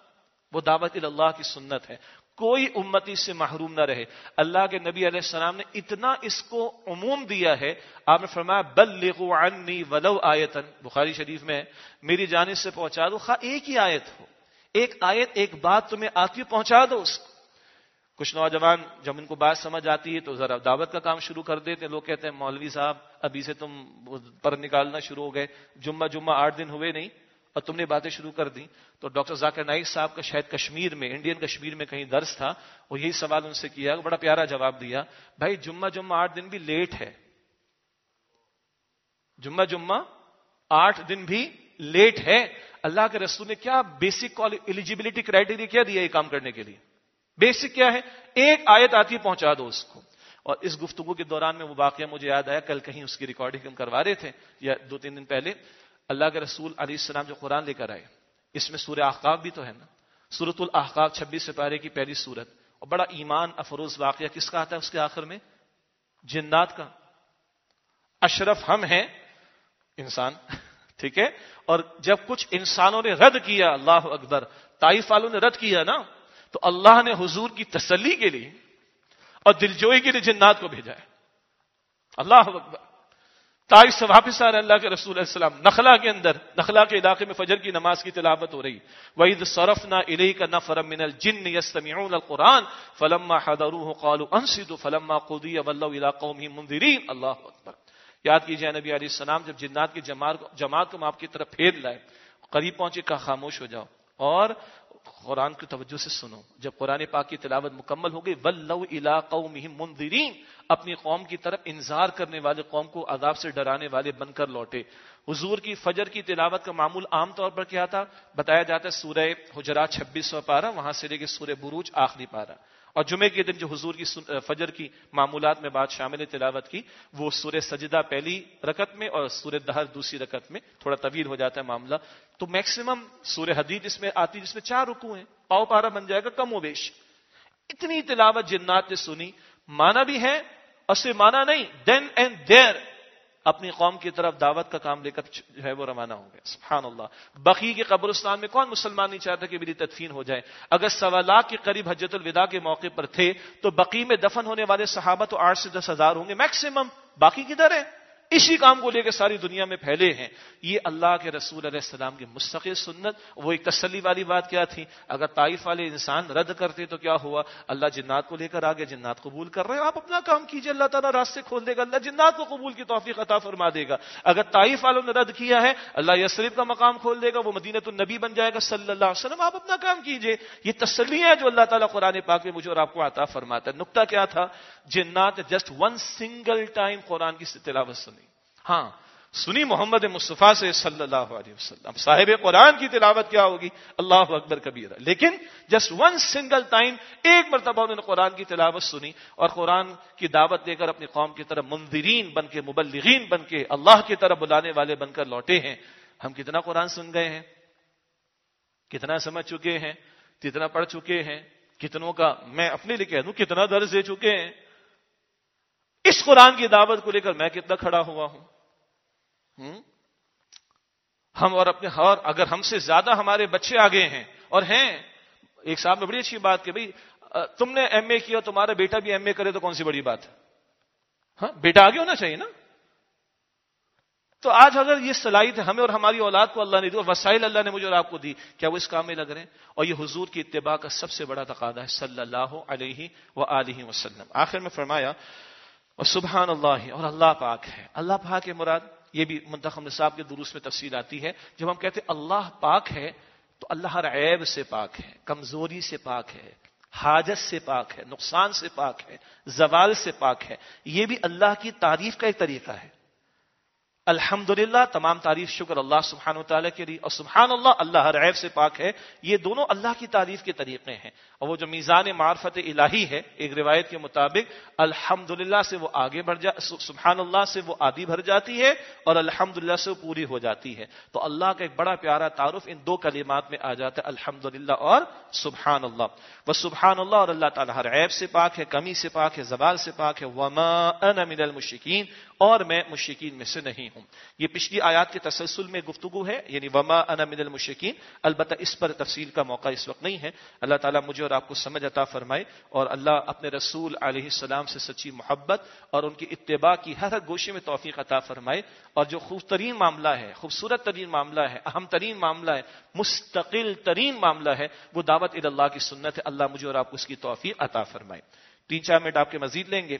وہ دعوت اللہ کی سنت ہے، کوئی امتی سے محروم نہ رہے۔ اللہ کے نبی علیہ السلام نے اتنا اس کو عموم دیا ہے، آپ نے فرمایا بلغوا عنی ولو آیتن، بخاری شریف میں ہے، میری جانب سے پہنچا دو، خواہ ایک ہی آیت ہو، ایک آیت ایک بات تمہیں آتی پہنچا دو اس کو۔ کچھ نوجوان جب ان کو بات سمجھ آتی ہے تو ذرا دعوت کا کام شروع کر دیتے ہیں، لوگ کہتے ہیں مولوی صاحب ابھی سے تم پر نکالنا شروع ہو گئے، جمعہ جمعہ آٹھ دن ہوئے نہیں اور تم نے باتیں شروع کر دی۔ تو ڈاکٹر ذاکر نائک صاحب کا شاید کشمیر میں، انڈین کشمیر میں کہیں درس تھا، وہ یہی سوال ان سے کیا، بڑا پیارا جواب دیا، بھائی جمعہ جمعہ آٹھ دن بھی لیٹ ہے، جمعہ جمعہ آٹھ دن بھی لیٹ ہے۔ اللہ کے رسول نے کیا بیسک ایلیجیبلٹی کرائٹیریا کیا دیا یہ کام کرنے کے لیے؟ بیسک کیا ہے؟ ایک آیت آتی پہنچا دو اس کو۔ اور اس گفتگو کے دوران میں وہ واقعہ مجھے یاد آیا، کل کہیں اس کی ریکارڈنگ ہم کروا رہے تھے یا دو تین دن پہلے، اللہ کے رسول علیہ السلام جو قرآن لے کر آئے، اس میں سورہ احقاف بھی تو ہے نا، سورۃ الاحقاف چھبیس سپارے کی پہلی سورت، اور بڑا ایمان افروز واقعہ کس کا آتا ہے اس کے آخر میں؟ جنات کا۔ اشرف ہم ہیں انسان، ٹھیک ہے، اور جب کچھ انسانوں نے رد کیا، اللہ اکبر، طائف والوں نے رد کیا نا، تو اللہ نے حضور کی تسلی کے لیے اور دلجوئی کے لیے جنات کو بھیجا ہے۔ اللہ اکبر۔ طائف سے واپس آ رہے اللہ کے رسول علیہ السلام، نخلا کے اندر، نخلا کے علاقے میں فجر کی نماز کی تلاوت ہو رہی، وَإِذْ صَرَفْنَا إِلَيْكَ نَفَرًا مِنَ الْجِنِّ يَسْتَمِعُونَ الْقُرْآنَ فَلَمَّا حَضَرُوهُ قَالُوا أَنصِتُوا فَلَمَّا قُضِيَ وَلَّوْا إِلَىٰ قَوْمِهِمْ مُنذِرِينَ۔ اللہ اکبر۔ یاد کیجئے نبی علیہ السلام جب جنات کی جماعت کو آپ کی طرف پھیر لائے، قریب پہنچے، کہا خاموش ہو جاؤ اور قرآن کی توجہ سے سنو۔ جب قرآن پاک کی تلاوت مکمل ہو گئی، وَلَّوْا إِلَىٰ قَوْمِهِمْ مُنذِرِينَ، اپنی قوم کی طرف انذار کرنے والے، قوم کو عذاب سے ڈرانے والے بن کر لوٹے۔ حضور کی فجر کی تلاوت کا معمول عام طور پر کیا تھا؟ بتایا جاتا ہے سورہ حجرات چھبیسواں پارہ، وہاں سے لے کے سورہ بروج آخری پارہ، اور جمعے کے دن جو حضور کی فجر کی معمولات میں بات شامل ہے تلاوت کی، وہ سورہ سجدہ پہلی رکعت میں اور سورہ دہر دوسری رکعت میں، تھوڑا طویل ہو جاتا ہے معاملہ۔ تو میکسیمم سورہ حدید اس میں آتی جس میں چار رکوع ہیں، پاؤ پارا بن جائے گا کم و بیش۔ اتنی تلاوت جنات نے سنی، مانا بھی ہے اور صرف مانا نہیں، دین اینڈ دیر اپنی قوم کی طرف دعوت کا کام لے کر جو ہے وہ روانہ ہو گیا۔ سبحان اللہ۔ بقیع کے قبرستان میں کون مسلمان نہیں چاہتا کہ میری تدفین ہو جائے؟ اگر سوا لاکھ کے قریب حجۃ الوداع کے موقع پر تھے تو بقیع میں دفن ہونے والے صحابہ تو آٹھ سے دس ہزار ہوں گے میکسیمم، باقی کدھر ہے؟ اسی کام کو لے کے ساری دنیا میں پھیلے ہیں۔ یہ اللہ کے رسول علیہ السلام کی مستقل سنت۔ وہ ایک تسلی والی بات کیا تھی؟ اگر طائف والے انسان رد کرتے تو کیا ہوا؟ اللہ جنات کو لے کر آگے، جنات قبول کر رہے ہیں، آپ اپنا کام کیجئے، اللہ تعالیٰ راستے کھول دے گا، اللہ جنات کو قبول کی توفیق عطا فرما دے گا۔ اگر طائف والوں نے رد کیا ہے، اللہ یثرب کا مقام کھول دے گا، وہ مدینۃ النبی بن جائے گا صلی اللہ علیہ وسلم، آپ اپنا کام کیجئے۔ یہ تسلی ہے جو اللہ تعالیٰ قرآن پاک میں مجھے اور آپ کو عطا فرماتا ہے۔ نقطہ کیا تھا؟ جنات just one single time Quran کی تلاوت سنی، ہاں سنی محمد مصطفیٰ سے صلی اللہ علیہ وسلم۔ صاحب قرآن کی تلاوت کیا ہوگی؟ اللہ اکبر کبیرہ۔ لیکن جسٹ ون سنگل ٹائم، ایک مرتبہ انہوں نے قرآن کی تلاوت سنی اور قرآن کی دعوت دے کر اپنی قوم کی طرف منذرین بن کے، مبلغین بن کے، اللہ کی طرف بلانے والے بن کر لوٹے ہیں۔ ہم کتنا قرآن سن گئے ہیں، کتنا سمجھ چکے ہیں، کتنا پڑھ چکے ہیں، کتنوں کا میں اپنے لیے کہہ دوں کتنا درس دے چکے ہیں۔ اس قرآن کی دعوت کو لے کر میں کتنا کھڑا ہوا ہوں؟ ہم اور اپنے اور اگر ہم سے زیادہ ہمارے بچے آگے ہیں اور ہیں۔ ایک صاحب نے بڑی اچھی بات کہ بھئی تم نے ایم اے کیا، تمہارا بیٹا بھی ایم اے کرے تو کون سی بڑی بات ہے؟ ہاں بیٹا آگے ہونا چاہیے نا۔ تو آج اگر یہ صلاحیت ہمیں اور ہماری اولاد کو اللہ نے دی اور وسائل اللہ نے مجھے اور آپ کو دی، کیا وہ اس کام میں لگ رہے ہیں؟ اور یہ حضور کی اتباع کا سب سے بڑا تقاضا ہے صلی اللہ علیہ وآلہ وسلم۔ آخر میں فرمایا اور سبحان اللہ، اور اللہ پاک ہے۔ اللہ پاک ہے مراد، یہ بھی منتخب نصاب کے دروس میں تفصیل آتی ہے۔ جب ہم کہتے ہیں اللہ پاک ہے تو اللہ ہر عیب سے پاک ہے، کمزوری سے پاک ہے، حاجت سے پاک ہے، نقصان سے پاک ہے، زوال سے پاک ہے۔ یہ بھی اللہ کی تعریف کا ایک طریقہ ہے۔ الحمدللہ، تمام تعریف شکر اللہ سبحانہ وتعالی کے لیے، اور سبحان اللہ، اللہ ہر عیب سے پاک ہے۔ یہ دونوں اللہ کی تعریف کے طریقے ہیں۔ اور وہ جو میزان معرفت الہی ہے، ایک روایت کے مطابق الحمدللہ سے وہ آگے بڑھ جا سبحان اللہ سے وہ آدھی بھر جاتی ہے اور الحمدللہ سے وہ پوری ہو جاتی ہے۔ تو اللہ کا ایک بڑا پیارا تعارف ان دو کلمات میں آ جاتا ہے، الحمدللہ اور سبحان اللہ۔ وہ سبحان اللہ، اور اللہ تعالیٰ ہر عیب سے پاک ہے، کمی سے پاک ہے، زوال سے پاک ہے۔ وما انا من المشرکین، اور میں مشرکین میں سے نہیں ہوں۔ منهم. یہ پچھلی آیات کے تسلسل میں گفتگو ہے، یعنی وما انا من المشرکین. البتہ اس پر تفصیل کا موقع اس وقت نہیں ہے. اللہ تعالیٰ مجھے اور آپ کو سمجھ عطا فرمائے، اور اللہ اپنے رسول علیہ السلام سے سچی محبت اور ان کی اتباع کی ہر ہر گوشے میں توفیق عطا فرمائے. اور جو خوب ترین معاملہ ہے، خوبصورت ترین معاملہ ہے، اہم ترین معاملہ ہے، مستقل ترین معاملہ ہے، وہ دعوت الی اللہ کی سنت ہے. اللہ مجھے اور آپ کو اس کی توفیق عطا فرمائے. تین چار منٹ آپ کے مزید لیں گے.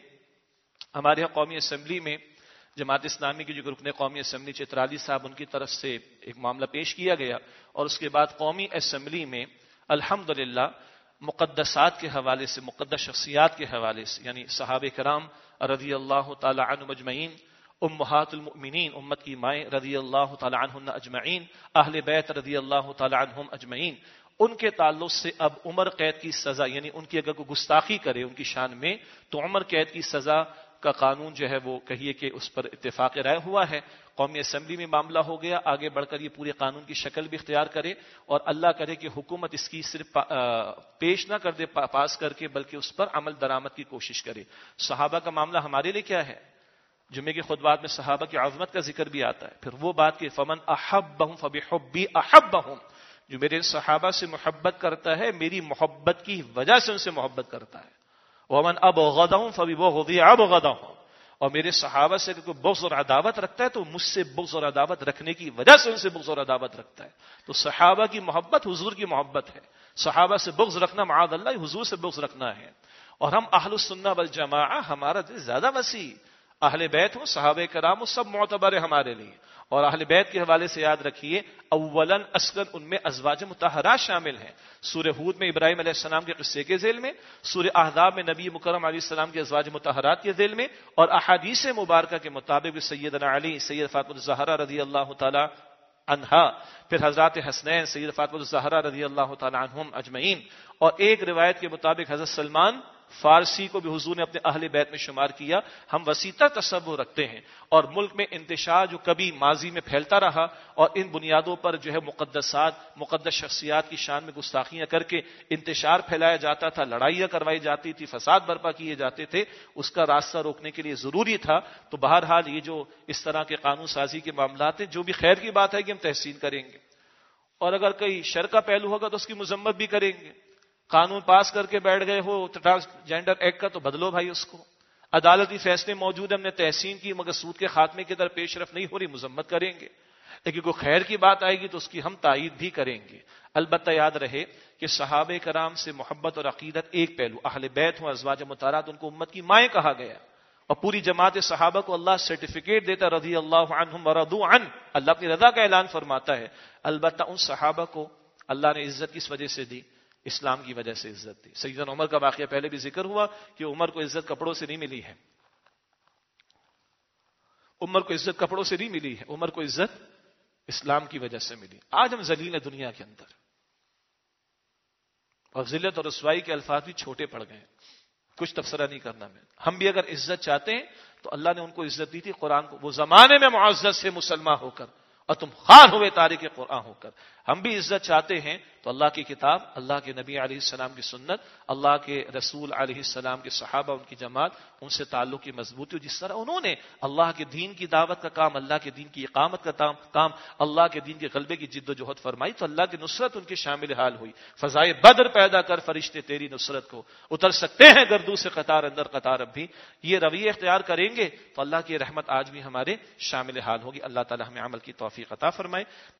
ہمارے یہاں قومی اسمبلی میں جماعت اسلامی کی جو رکن قومی اسمبلی چترالی صاحب، ان کی طرف سے ایک معاملہ پیش کیا گیا، اور اس کے بعد قومی اسمبلی میں الحمدللہ مقدسات کے حوالے سے، مقدس شخصیات کے حوالے سے، یعنی صحابہ کرام رضی اللہ تعالی عنہم اجمعین، امہات المؤمنین امت کی مائیں رضی اللہ تعالی عنہن اجمعین، اہل بیت رضی اللہ تعالی عنہم اجمعین، ان کے تعلق سے اب عمر قید کی سزا، یعنی ان کی اگر کوئی گستاخی کرے ان کی شان میں تو عمر قید کی سزا کا قانون جو ہے وہ کہیے کہ اس پر اتفاق رائے ہوا ہے. قومی اسمبلی میں معاملہ ہو گیا، آگے بڑھ کر یہ پورے قانون کی شکل بھی اختیار کرے، اور اللہ کرے کہ حکومت اس کی صرف پیش نہ کر دے پاس کر کے، بلکہ اس پر عمل درآمد کی کوشش کرے. صحابہ کا معاملہ ہمارے لیے کیا ہے؟ جمعے کے خطبات میں صحابہ کی عظمت کا ذکر بھی آتا ہے. پھر وہ بات کہ فمن احبہم فبحبی احبہم، جو میرے صحابہ سے محبت کرتا ہے میری محبت کی وجہ سے ان سے محبت کرتا ہے. ومن ابغضہم فببغضی ابغضہم، اور میرے صحابہ سے کوئی بغض اور عداوت رکھتا ہے تو مجھ سے بغض اور عداوت رکھنے کی وجہ سے ان سے بغض اور عداوت رکھتا ہے. تو صحابہ کی محبت حضور کی محبت ہے. صحابہ سے بغض رکھنا معاذ اللہ حضور سے بغض رکھنا ہے. اور ہم اہل السنہ والجماعہ، ہمارا دل زیادہ وسیع، اہل بیت ہوں، صحابہ کرام ہوں، سب معتبر ہے ہمارے لیے. اور اہل بیت کے حوالے سے یاد رکھیے اولاً اصلاً ان میں ازواج مطہرات شامل ہیں. سورہ ہود میں ابراہیم علیہ السلام کے قصے کے ذیل میں، سورہ احزاب میں نبی مکرم علیہ السلام کے ازواج مطہرات کے ذیل میں، اور احادیث مبارکہ کے مطابق سیدنا علی، سید فاطمہ الزہرا رضی اللہ تعالی عنہا، پھر حضرات حسنین، سید فاطمہ الزہرا رضی اللہ تعالی عنہم اجمعین، اور ایک روایت کے مطابق حضرت سلمان فارسی کو بھی حضور نے اپنے اہل بیت میں شمار کیا. ہم وسیع تر تصور رکھتے ہیں، اور ملک میں انتشار جو کبھی ماضی میں پھیلتا رہا، اور ان بنیادوں پر جو ہے مقدسات، مقدس شخصیات کی شان میں گستاخیاں کر کے انتشار پھیلایا جاتا تھا، لڑائیاں کروائی جاتی تھی، فساد برپا کیے جاتے تھے، اس کا راستہ روکنے کے لیے ضروری تھا. تو بہرحال یہ جو اس طرح کے قانون سازی کے معاملات ہیں، جو بھی خیر کی بات ہے کہ ہم تحسین کریں گے، اور اگر کوئی شر کا پہلو ہوگا تو اس کی مذمت بھی کریں گے. قانون پاس کر کے بیٹھ گئے ہو ٹرانسجینڈر ایکٹ کا تو بدلو بھائی اس کو. عدالتی فیصلے موجود ہیں، ہم نے تحسین کی، مگر سود کے خاتمے کی طرف پیش رفت نہیں ہو رہی، مذمت کریں گے. لیکن کوئی خیر کی بات آئے گی تو اس کی ہم تائید بھی کریں گے. البتہ یاد رہے کہ صحابہ کرام سے محبت اور عقیدت ایک پہلو، اہل بیت ہوں، ازواج مطہرات، ان کو امت کی مائیں کہا گیا، اور پوری جماعت صحابہ کو اللہ سرٹیفکیٹ دیتا رضی اللہ عنہم ورضوا عنہ، اللہ اپنی رضا کا اعلان فرماتا ہے. البتہ ان صحابہ کو اللہ نے عزت کس وجہ سے دی؟ اسلام کی وجہ سے عزت دی. سیدنا عمر کا واقعہ پہلے بھی ذکر ہوا کہ عمر کو عزت کپڑوں سے نہیں ملی ہے، عمر کو عزت کپڑوں سے نہیں ملی ہے، عمر کو عزت اسلام کی وجہ سے ملی. آج ہم ذلیل ہیں دنیا کے اندر، اور ذلت اور رسوائی کے الفاظ بھی چھوٹے پڑ گئے، کچھ تبصرہ نہیں کرنا میں. ہم بھی اگر عزت چاہتے ہیں تو اللہ نے ان کو عزت دی تھی قرآن کو، وہ زمانے میں معزز سے مسلمان ہو کر، اور تم خار ہوئے تاریخ قرآن ہو کر. ہم بھی عزت چاہتے ہیں تو اللہ کی کتاب، اللہ کے نبی علیہ السلام کی سنت، اللہ کے رسول علیہ السلام کے صحابہ، ان کی جماعت، ان سے تعلق کی مضبوطی. جس طرح انہوں نے اللہ کے دین کی دعوت کا کام، اللہ کے دین کی اقامت کا کام، اللہ کے دین کے غلبے کی جد و جہد فرمائی، تو اللہ کی نصرت ان کے شامل حال ہوئی. فضائے بدر پیدا کر فرشتے تیری نصرت کو، اتر سکتے ہیں گردوں سے قطار اندر قطار اب بھی. یہ رویہ اختیار کریں گے تو اللہ کی رحمت آج بھی ہمارے شامل حال ہوگی. اللہ تعالی ہمیں عمل کی توفیق عطا فرمائے.